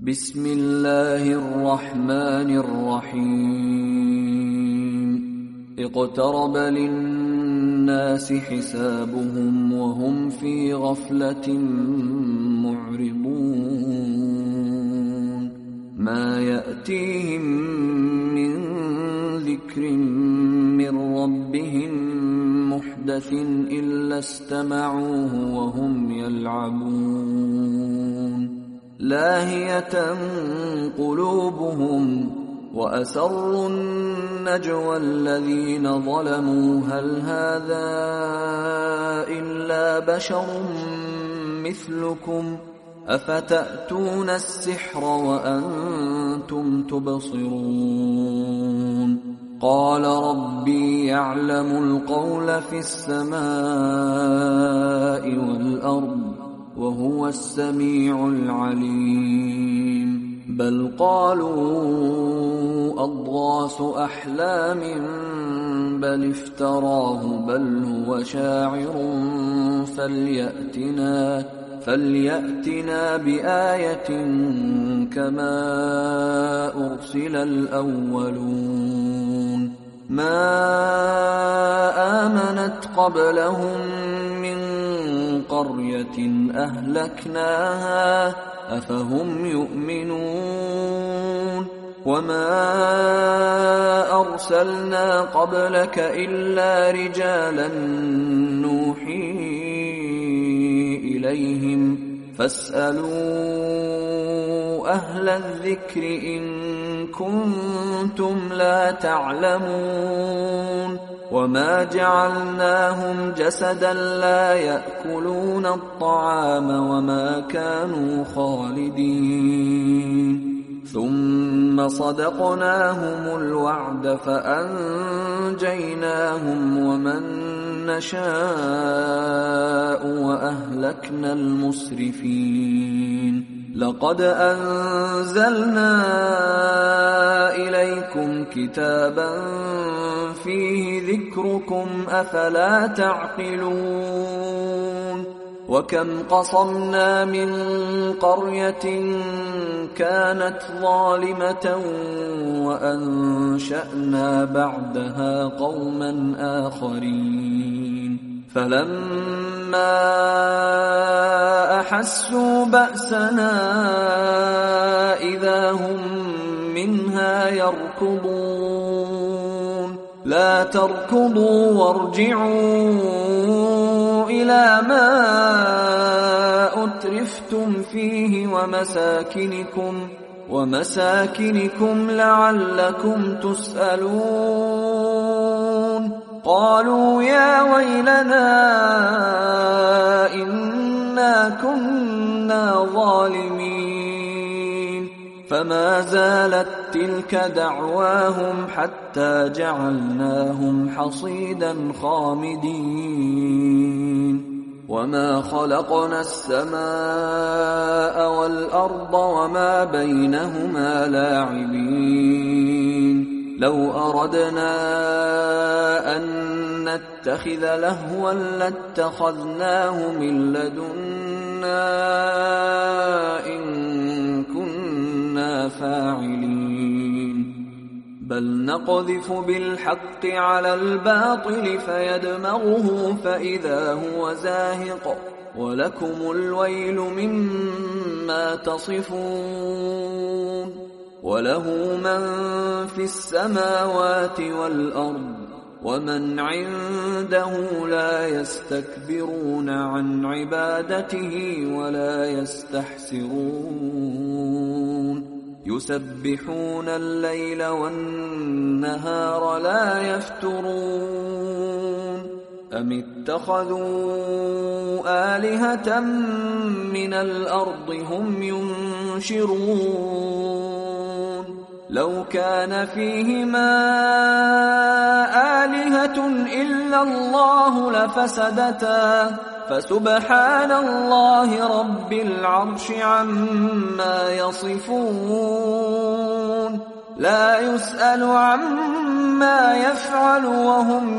بسم الله الرحمن الرحيم اقترب للناس حسابهم وهم في غفلة معرضون ما يأتيهم من ذكر من ربهم محدث إلا استمعوه وهم يلعبون لاهية قلوبهم وأسروا النجوى الذين ظلموا هل هذا إلا بشر مثلكم أفتأتون السحر وأنتم تبصرون قال ربي يعلم القول في السماء والأرض وهو السميع العليم بل قالوا أضغاث أحلام بل افتراه بل هو شاعر فليأتنا بآية كما أرسل الأولون ما آمنت قبلهم من قرية أهلكناها أفهم يؤمنون وما أرسلنا قبلك إلا رجالا نوحي إليهم فاسألوا أهل الذكر إن كنتم لا تعلمون وما جعلناهم جسدا لا يأكلون الطعام وما كانوا خالدين ثم صدقناهم الوعد فأنجيناهم ومن نشاء وأهلكنا المسرفين لقد أنزلنا إليكم كتابا فيه ذكركم أفلا تعقلون وكم قصمنا من قرية كانت ظالمة وأنشأنا بعدها قوما آخرين فلما أحسوا بأسنا إذا هم منها يركضون لا تركضوا وارجعوا إلى ما أترفتم فيه ومساكنكم لعلكم تسألون قالوا يا ويلنا إنا كنا ظالمين فما زالت تلك دعواهم حتى جعلناهم حصيدا خامدين وما خلقنا السماء والأرض وما بينهما لاعبين لو أردنا أن نتخذ لهوا لاتخذناه من لدنا إن كنا فاعلين بل نقذف بالحق على الباطل فيدمغه فإذا هو زاهق ولكم الويل مما تصفون وله من في السماوات والأرض ومن عنده لا يستكبرون عن عبادته ولا يستحسرون يسبحون الليل والنهار لا يفترون أم اتخذوا آلهة من الأرض هم ينشرون لو كان فيهما آلهة إلا الله لفسدتا فسبحان الله رب العرش عما يصفون لا يسأل عما يفعل وهم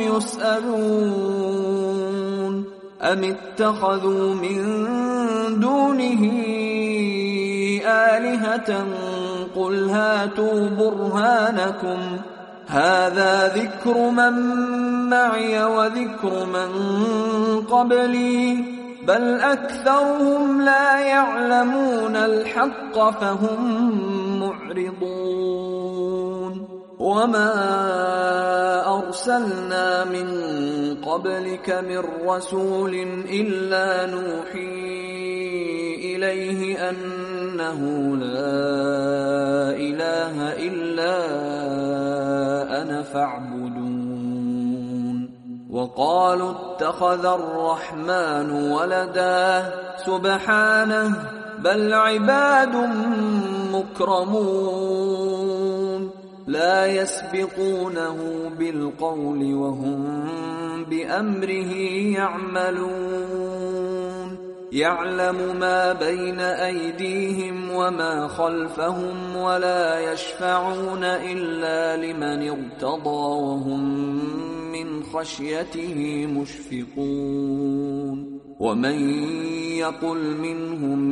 يسألون أم اتخذوا من دونه آلهة قل هاتوا برهانكم هذا ذكر من معي وذكر من قبلي بل أكثرهم لا يعلمون الحق فهم معرضون وما أرسلنا من قبلك من رسول إلا نوحي إليه أنه لا إله إلا أنا فاعبدون وقالوا اتخذ الرحمن ولدا سبحانه بل عباد مكرمون لا يسبقونه بالقول وهم بأمره يعملون يعلم ما بين أيديهم وما خلفهم ولا يشفعون إلا لمن ارتضى وهم من خشيته مشفقون ومن يقل منهم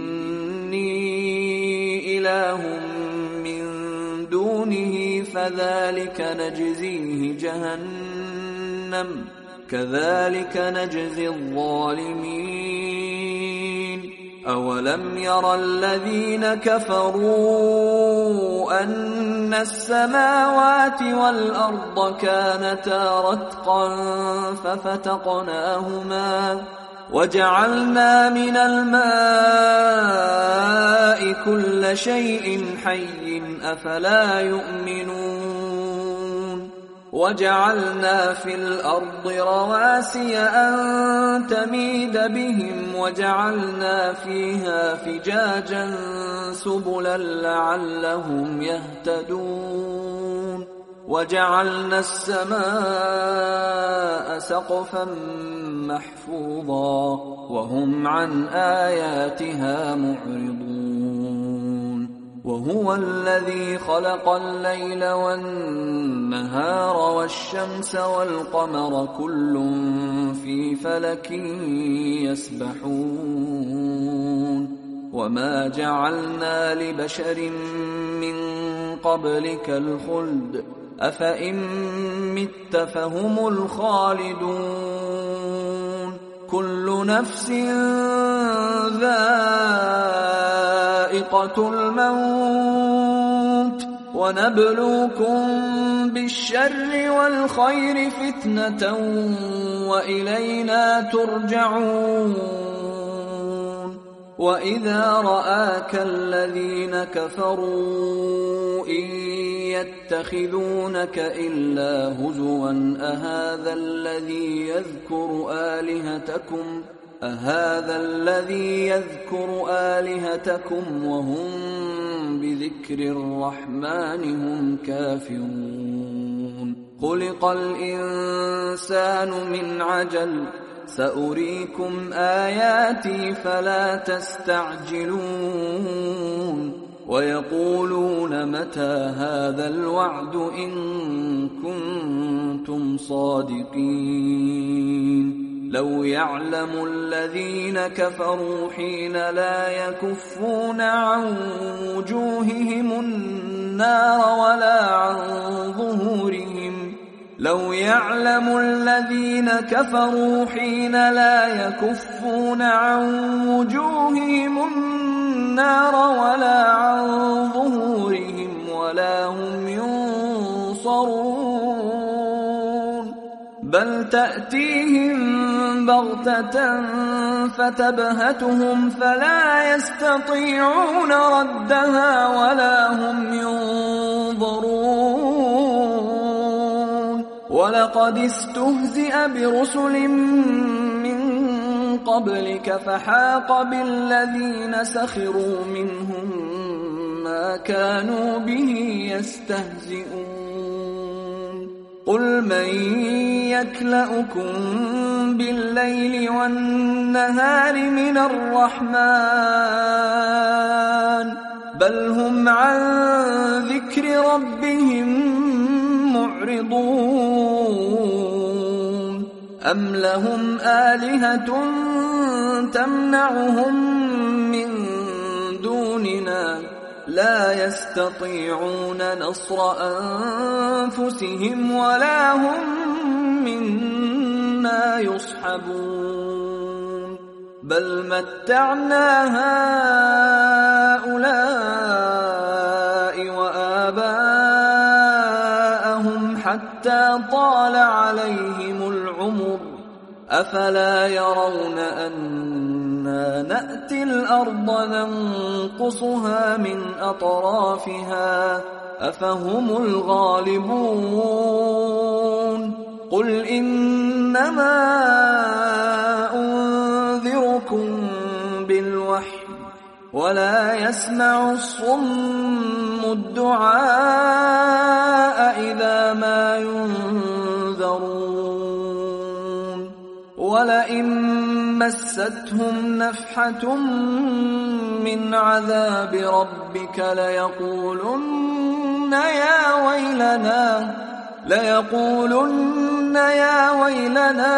إني إله من دونه فذلك نجزيه جهنم كذلك نجزي الظالمين أولم ير الذين كفروا أن السماوات والأرض كانتا رتقا ففتقناهما وجعلنا من الماء كل شيء حي أفلا يؤمنون وجعلنا في الأرض رواسي أن تميد بهم وجعلنا فيها فجاجا سبلا لعلهم يهتدون وجعلنا السماء سقفا محفوظا وهم عن آياتها معرضون وهو الذي خلق الليل والنهار والشمس والقمر كل في فلك يسبحون وما جعلنا لبشر من قبلك الخلد أفإن مت فهم الخالدون كل نفس ذائقة الموت ونبلوكم بالشر والخير فتنة وإلينا ترجعون وإذا رآك الذين كفروا إن يتخذونك إلا هزوا أهذا الذي يذكر آلهتكم وهم بذكر الرحمن هم كافرون خلق الإنسان من عجل سأريكم آياتي فلا تستعجلون ويقولون متى هذا الوعد إن كنتم صادقين لو يعلم الذين كفروا حين لا يكفون عن وجوههم النار ولا عن ظهورهم لو يعلم الذين كفروا حين لا يكفون عن وجوههم النار ولا عن ظهورهم ولا هم ينصرون بل تأتيهم بغتة فتبهتهم فلا يستطيعون ردها ولا هم ينظرون ولقد استهزئ برسل من قبلك فحاق بالذين سخروا منهم ما كانوا به يستهزئون قل من يكلؤكم بالليل والنهار من الرحمن بل هم عن ذكر ربهم معرضون أم لهم آلهة تمنعهم من دون دوننا لا يستطيعون نصر أنفسهم ولا هم منا يصحبون بل متعنا هؤلاء وآباءهم حتى طال عليهم العمر أفلا يرون أنا نأتي الأرض ننقصها من أطرافها أفهم الغالبون قل إنما أنذركم بالوحي ولا يسمع الصم الدعاء إذا ما ينذرون ولئن مستهم نفحة من عذاب ربك ليقولن يا ويلنا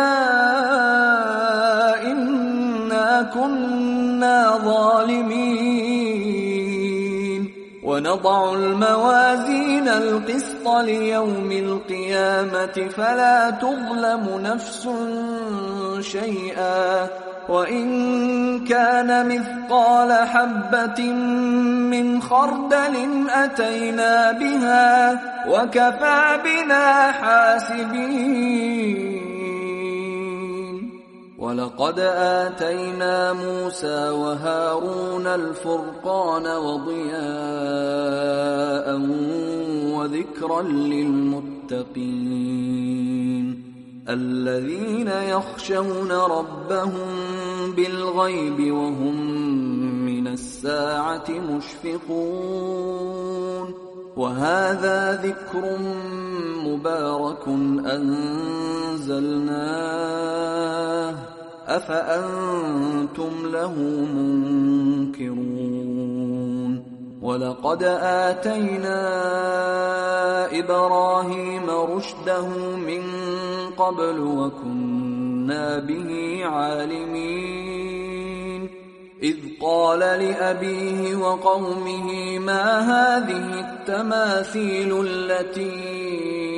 إنا كنا ظالمين ونضع الموازين القسط ليوم القيامة فلا تظلم نفس شيئا وإن كان مثقال حبة من خردل أتينا بها وكفى بنا حاسبين ولقد آتينا موسى وهارون الفرقان وضياء وذكرا للمتقين الذين يخشون ربهم بالغيب وهم من الساعة مشفقون وهذا ذكر مبارك أنزلناه أفأنتم له منكرون ولقد آتينا إبراهيم رشده من قبل وكنا به عالمين إذ قال لأبيه وقومه ما هذه التماثيل التي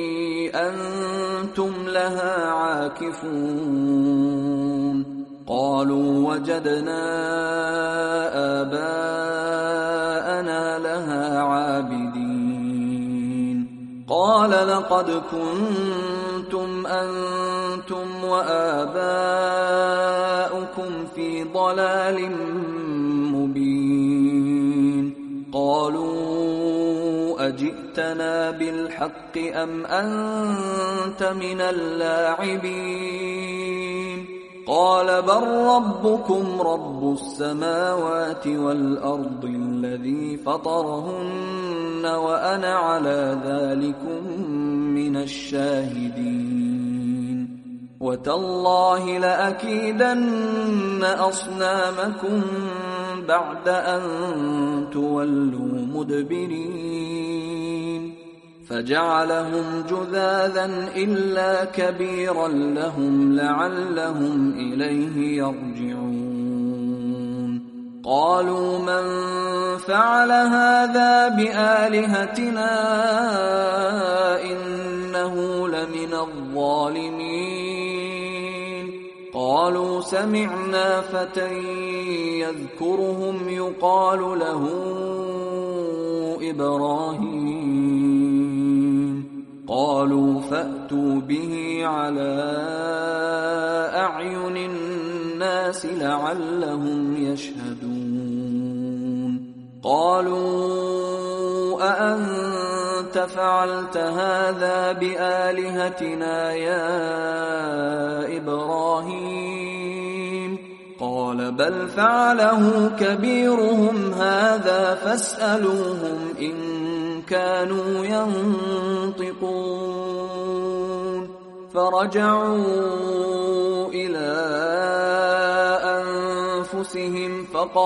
أنتم لها عاكفون قالوا وجدنا آباءنا لها عابدين قال لقد كنتم أنتم وآباؤكم في ضلال مبين قالوا أجئتنا بالحق أم أنت من اللاعبين قال بل ربكم رب السماوات والأرض الذي فطرهن وأنا على ذلكم من الشاهدين وتالله لأكيدن أصنامكم بعد أن تولوا مدبرين فجعلهم جذاذا إلا كبيرا لهم لعلهم إليه يرجعون قالوا من فعل هذا بآلهتنا إنه لمن الظالمين قالوا سمعنا فتى يذكرهم يقال له إبراهيم قالوا فأتوا به على أعين الناس لعلهم يشهدون قالوا أأنت فعلت هذا بآلهتنا يا إبراهيم قال بل فعله كبيرهم هذا فاسألوهم إن كانوا ينطقون فرجعوا إلى أنفسهم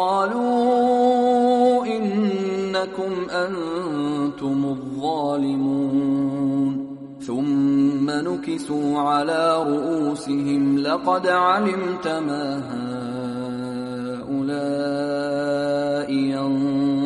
فقالوا إنكم أنتم الظالمون ثم نكسوا على رؤوسهم لقد علمت ما هؤلاء ينطقون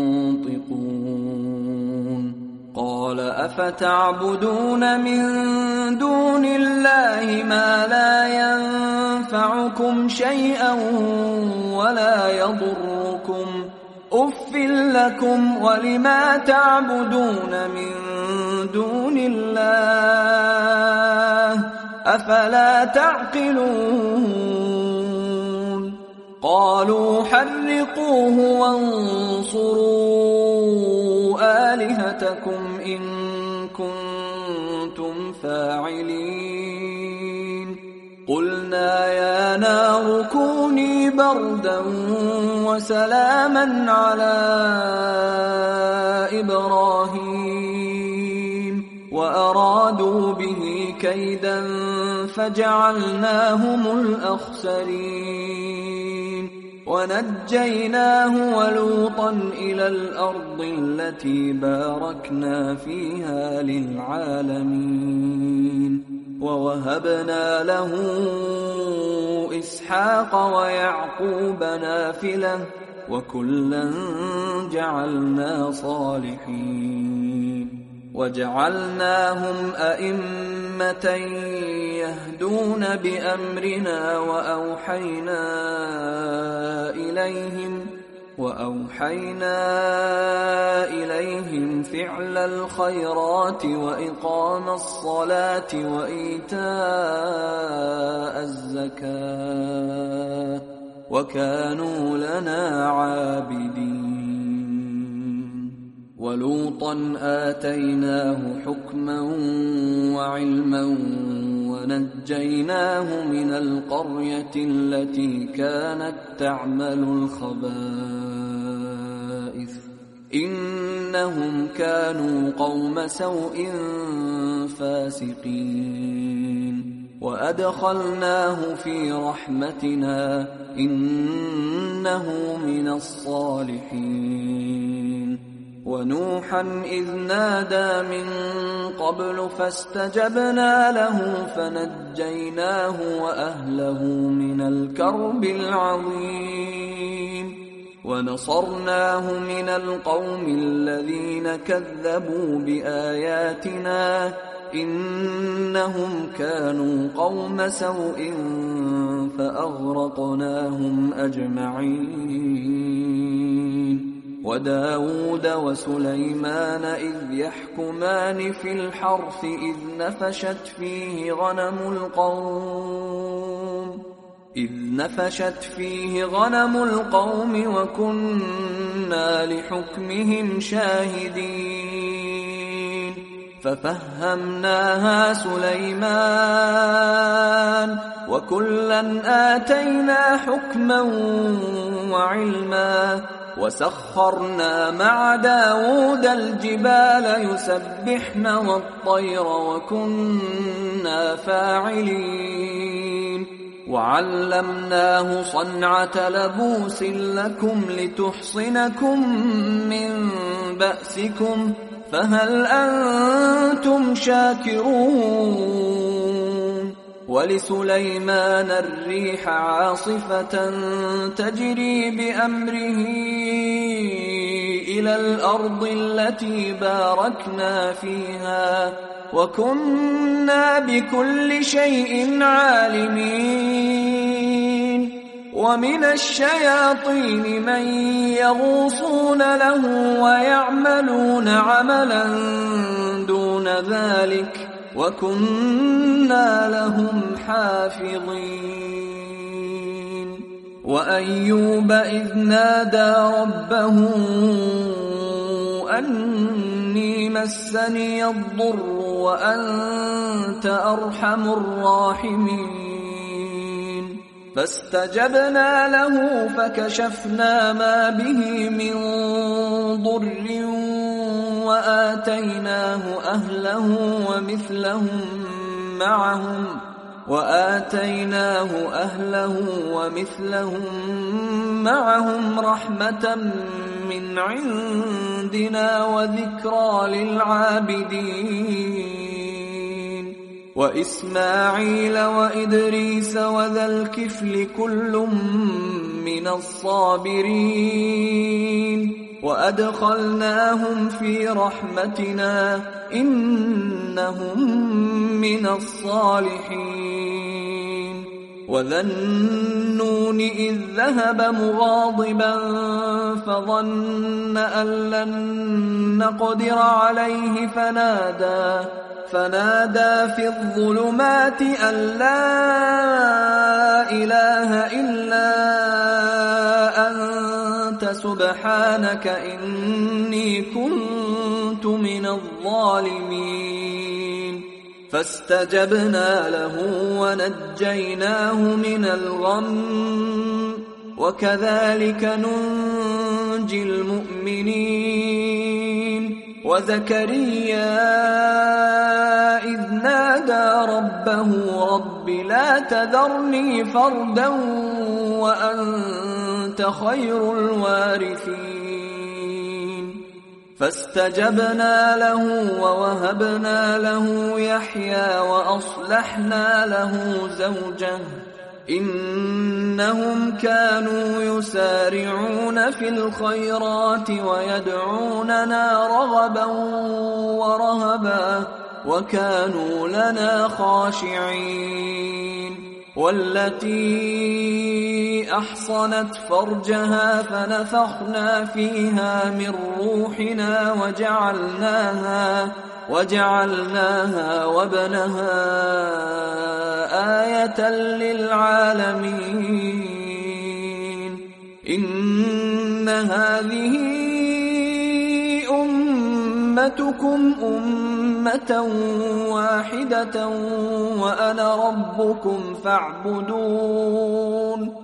أفتعبدون من دون الله ما لا ينفعكم شيئا ولا يضركم أف لكم ولما تعبدون من دون الله أفلا تعقلون قالوا حرقوه وانصروا آلهتكم إن كنتم فاعلين قلنا يا نار كوني بردا وسلاما على إبراهيم وأرادوا به كيدا فجعلناهم الأخسرين ونجيناه ولوطا إلى الأرض التي باركنا فيها للعالمين ووهبنا له إسحاق ويعقوب نافلة وكلا جعلنا صالحين وجعلناهم أئمة يهدون بأمرنا وأوحينا إليهم فعل الخيرات وإقام الصلاة وإيتاء الزكاة وكانوا لنا عابدين ولوطا آتيناه حكما وعلما ونجيناه من القرية التي كانت تعمل الخبائث إنهم كانوا قوم سوء فاسقين وأدخلناه في رحمتنا إنه من الصالحين ونوحا إذ نادى من قبل فاستجبنا له فنجيناه وأهله من الكرب العظيم ونصرناه من القوم الذين كذبوا بآياتنا إنهم كانوا قوم سوء فأغرقناهم أجمعين وداود وسليمان إذ يحكمان في الحرث إذ نفشت فيه غنم القوم وكنا لحكمهم شاهدين ففهمناها سليمان وكلا آتينا حكما وعلما وسخرنا مع داود الجبال يسبحن والطير وكنا فاعلين وعلمناه صنعة لبوس لكم لتحصنكم من بأسكم فهل أنتم شاكرون ولسليمان الريح عاصفة تجري بأمره إلى الأرض التي باركنا فيها وكنا بكل شيء عالمين ومن الشياطين من يغوصون له ويعملون عملا دون ذلك وكنا لهم حافظين وأيوب إذ نادى ربه أني مسني الضر وأنت أرحم الراحمين فاستجبنا له فكشفنا ما به من ضر وآتيناه أهله ومثلهم معهم رحمة من عندنا وذكرى للعابدين وإسماعيل وإدريس وذا الكفل كل من الصابرين وأدخلناهم في رحمتنا إنهم من الصالحين. وذا النون إذ ذهب مغاضبا فظن أن لن نقدر عليه فنادى في الظلمات أن لا إله إلا أنت سبحانك إني كنت من الظالمين. فاستجبنا له ونجيناه من الغم وكذلك ننجي المؤمنين. وزكريا إذ نادى ربه رب لا تذرني فردا وأنت خير الوارثين. فاستجبنا له ووهبنا له يحيى وأصلحنا له زوجه إنهم كانوا يسارعون في الخيرات ويدعوننا رغبا ورهبا وكانوا لنا خاشعين. والتي أحصنت فرجها فنفخنا فيها من روحنا وجعلناها وابنها آية للعالمين. إن هذه أمتكم أمة واحدة وأنا ربكم فاعبدون.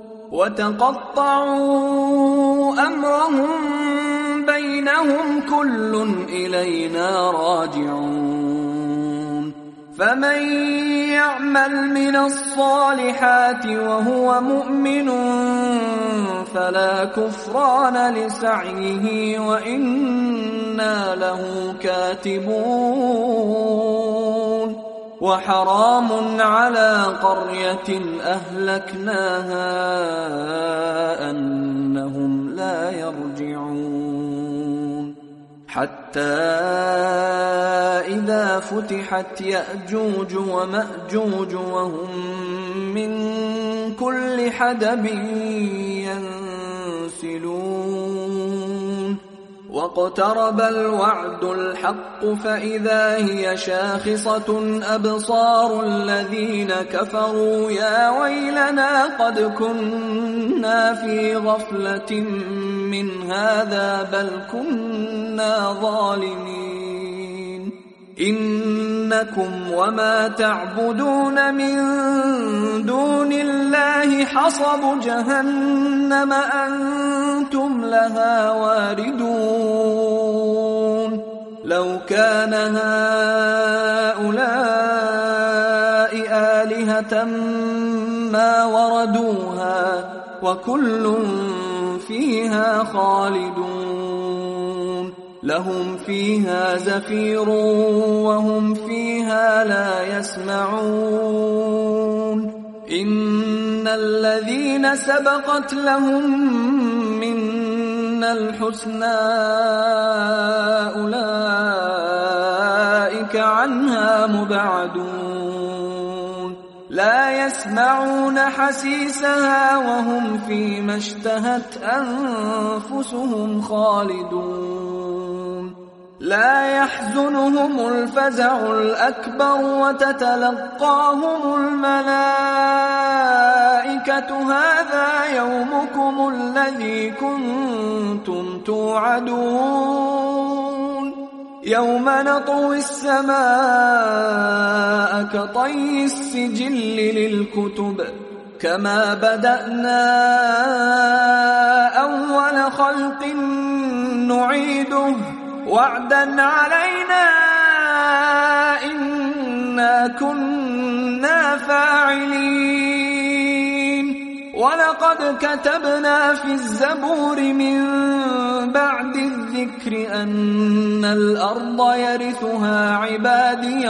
وتقطعوا أمرهم بينهم كل إلينا راجعون. فمن يعمل من الصالحات وهو مؤمن فلا كفران لسعيه وإنا له كاتبون. وحرام على قرية أهلكناها أنهم لا يرجعون. حتى إذا فتحت يأجوج ومأجوج وهم من كل حدب ينسلون. واقترب الوعد الحق فإذا هي شاخصة أبصار الذين كفروا يا ويلنا قد كنا في غفلة من هذا بل كنا ظالمين. إنكم وما تعبدون من دون الله حصب جهنم أنتم لها واردون. لو كان هؤلاء آلهة ما وردوها وكل فيها خالدون. لهم فيها زفير وهم فيها لا يسمعون. إن الذين سبقت لهم منا الحسنى أولئك عنها مبعدون. لا يسمعون حسيسها وهم فيما اشتهت أنفسهم خالدون. لا يحزنهم الفزع الأكبر وتتلقاهم الملائكة هذا يومكم الذي كنتم توعدون. يوم نطوي السماء كطي السجل للكتب كما بدأنا أول خلق نعيده وعدا علينا إنا كنا فاعلين. ولقد كتبنا في الزبور من بعد الذكر أن الأرض يرثها عبادي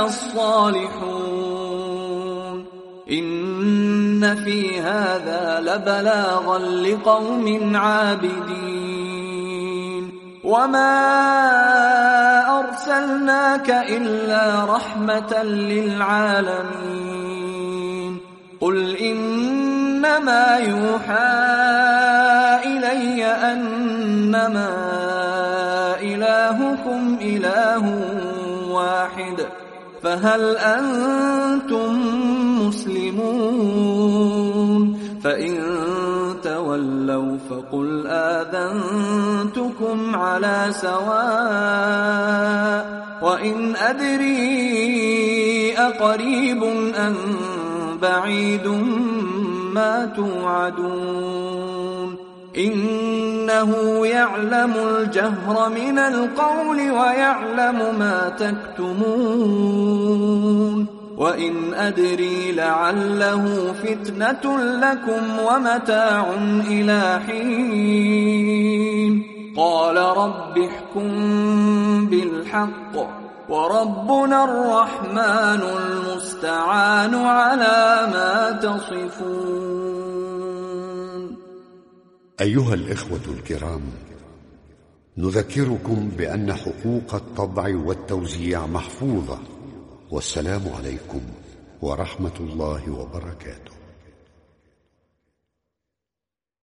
الصالحون. إن في هذا لبلاغا لقوم عابدين. وما أرسلناك إلا رحمة للعالمين قل إنما يوحى إلي أنما إلهكم إله واحد فهل أنتم مسلمون فإن تولوا فقل آذنتكم على سواء وإن أدري أقريب أم بعيد ما توعدون إنه يعلم الجهر من القول ويعلم ما تكتمون وإن أدري لعله فتنة لكم ومتاع إلى حين قال رب احكم بالحق وربنا الرحمن المستعان على ما تصفون. أيها الإخوة الكرام، نذكركم بأن حقوق الطبع والتوزيع محفوظة، والسلام عليكم ورحمة الله وبركاته.